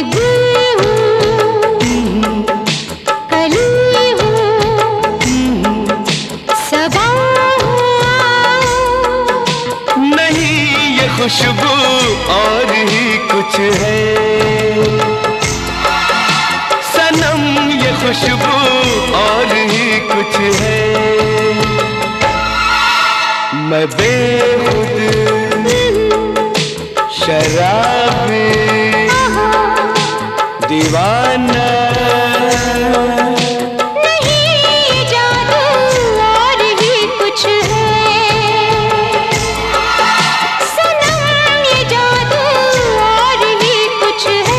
गुल हूँ, कली हूँ, सबा हूँ। नहीं ये खुशबू और ही कुछ है सनम, ये खुशबू और ही कुछ है। मैं बेखुद शराबी दीवाना, नहीं जादू और ही कुछ है सनम, ये जादू और ही कुछ है।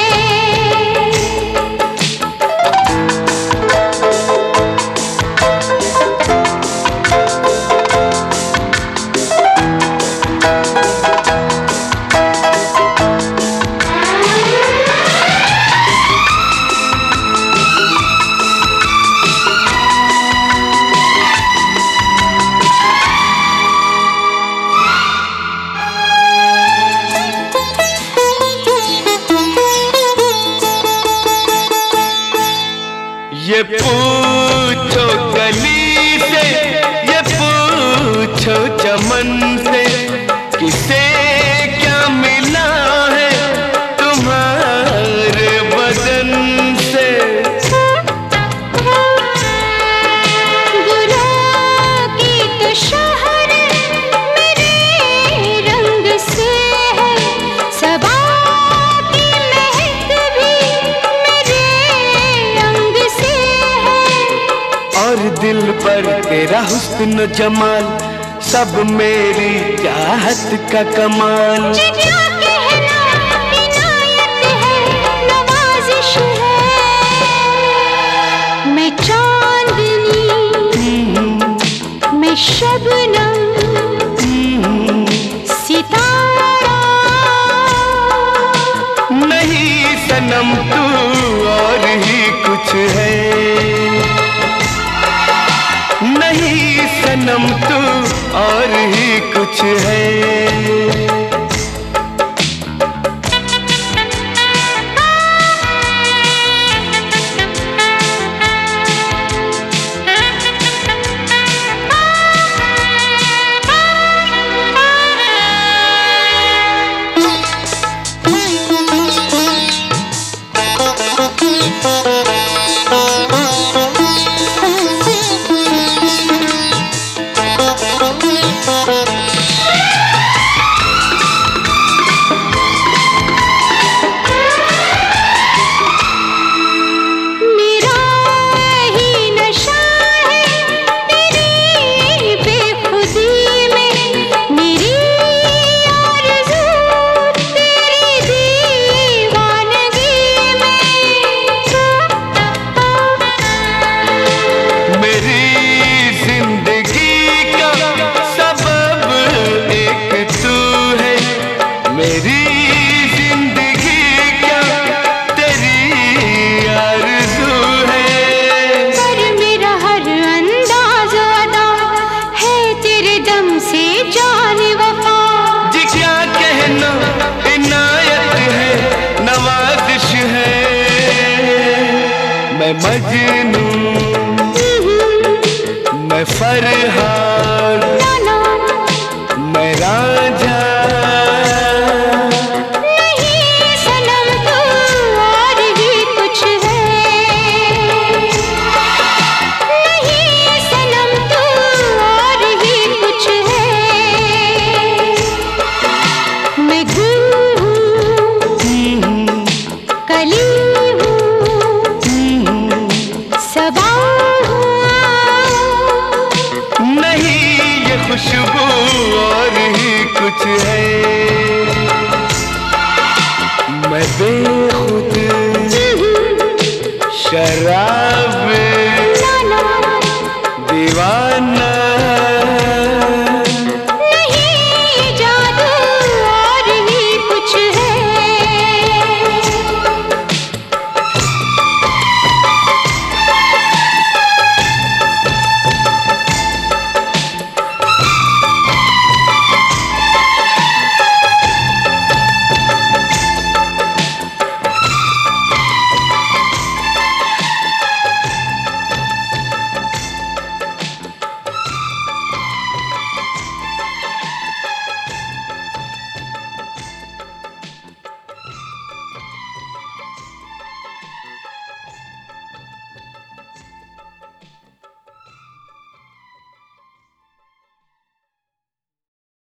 ये पूछो गली से, ये पूछो चमन से, किसे क्या मिला है तुम्हारे बदन से। गुलाब की तो शहर मेरे रंग से है, सबा की महक भी मेरे रंग से है। और दिल पर तेरा हुस्न जमाल, सब मेरी चाहत का कमाल। क्या कहना इनायत है, नवाजिश है। मैं चांदनी, मैं शबनम, सितारा। नहीं सनम तू और ही कुछ है, नहीं सनम तू और ही कुछ है। मैं मजनू, मैं फरहाद, मैं राजा। नहीं सनम तू और ही कुछ है, नहीं सनम तू और ही कुछ है। मैं गुल हूँ, कली सबा हूँ। नहीं ये खुशबू और ही कुछ है, मैं बेखुद शराब